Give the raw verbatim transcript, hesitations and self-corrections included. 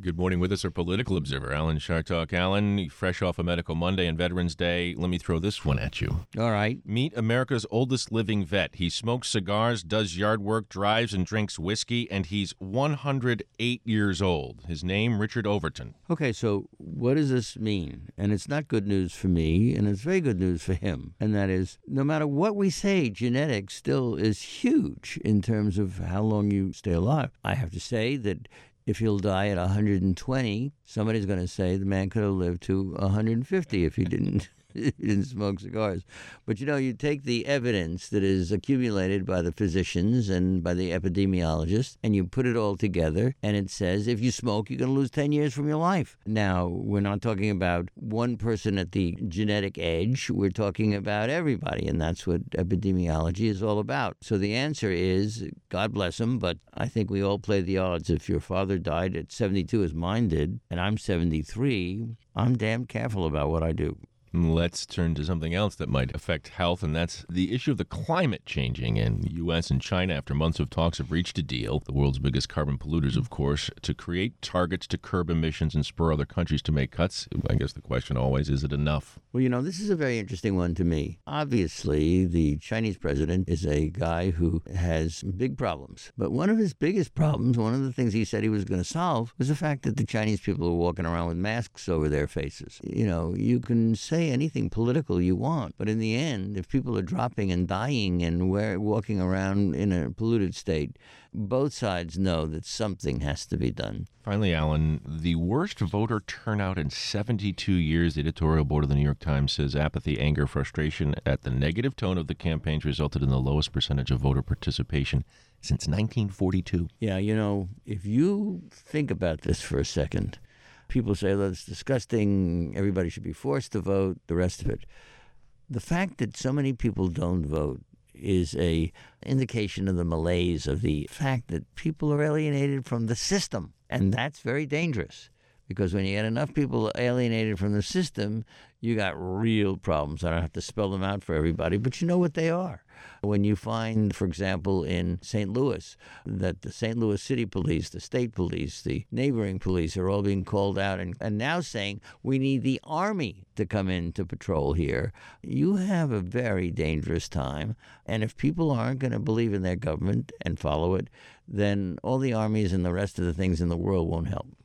Good morning. With us, our political observer, Alan Chartock. Alan, fresh off a Medical Monday and Veterans Day, let me throw this one at you. All right. Meet America's oldest living vet. He smokes cigars, does yard work, drives, and drinks whiskey, and he's one hundred eight years old. His name, Richard Overton. Okay, so what does this mean? And it's not good news for me, and it's very good news for him. And that is, no matter what we say, genetics still is huge in terms of how long you stay alive. I have to say that if he'll die at one hundred twenty, somebody's going to say the man could have lived to one hundred fifty if he didn't. He didn't smoke cigars. But, you know, you take the evidence that is accumulated by the physicians and by the epidemiologists, and you put it all together, and it says if you smoke, you're going to lose ten years from your life. Now, we're not talking about one person at the genetic edge. We're talking about everybody, and that's what epidemiology is all about. So the answer is, God bless him, but I think we all play the odds. If your father died at seventy-two, as mine did, and I'm seventy-three, I'm damn careful about what I do. Let's turn to something else that might affect health, and that's the issue of the climate changing. And the U S and China, after months of talks, have reached a deal, the world's biggest carbon polluters, of course, to create targets to curb emissions and spur other countries to make cuts. I guess the question always, is it enough? Well, you know, this is a very interesting one to me. Obviously, the Chinese president is a guy who has big problems. But one of his biggest problems, one of the things he said he was going to solve, was the fact that the Chinese people are walking around with masks over their faces. You know, you can say anything political you want, but in the end, if people are dropping and dying and we're walking around in a polluted state, both sides know that something has to be done. Finally, Alan, the worst voter turnout in seventy-two years, the editorial board of the New York Times says apathy, anger, frustration at the negative tone of the campaigns resulted in the lowest percentage of voter participation since nineteen forty-two. Yeah, you know, if you think about this for a second, people say, well, it's disgusting, everybody should be forced to vote, the rest of it. The fact that so many people don't vote is a indication of the malaise of the fact that people are alienated from the system. And that's very dangerous, because when you get enough people alienated from the system, you got real problems. I don't have to spell them out for everybody, but you know what they are. When you find, for example, in Saint Louis, that the Saint Louis City Police, the state police, the neighboring police are all being called out and, and now saying we need the army to come in to patrol here, you have a very dangerous time. And if people aren't going to believe in their government and follow it, then all the armies and the rest of the things in the world won't help.